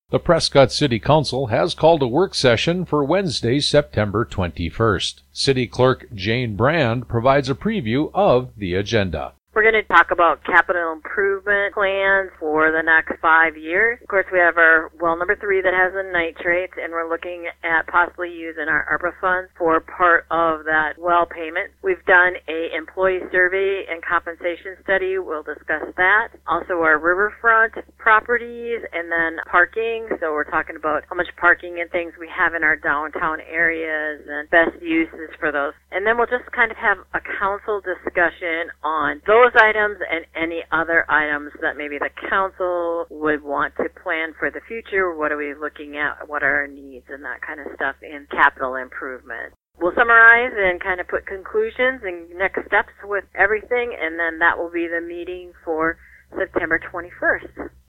The Prescott City Council has called a work session for Wednesday, September 21st. City Clerk Jane Brand provides a preview of the agenda. We're going to talk about capital improvement plans for the next 5 years. Of course, we have our well number 3 that has the nitrates, and we're looking at possibly using our ARPA funds for part of that well payment. We've done a employee survey and compensation study. We'll discuss that. Also, our riverfront properties, and then parking. So we're talking about how much parking and things we have in our downtown areas and best uses for those. And then we'll just kind of have a council discussion on those items and any other items that maybe the council would want to plan for the future. What are we looking at? What are our needs and that kind of stuff in capital improvement. We'll summarize and kind of put conclusions and next steps with everything, and then that will be the meeting for September 21st.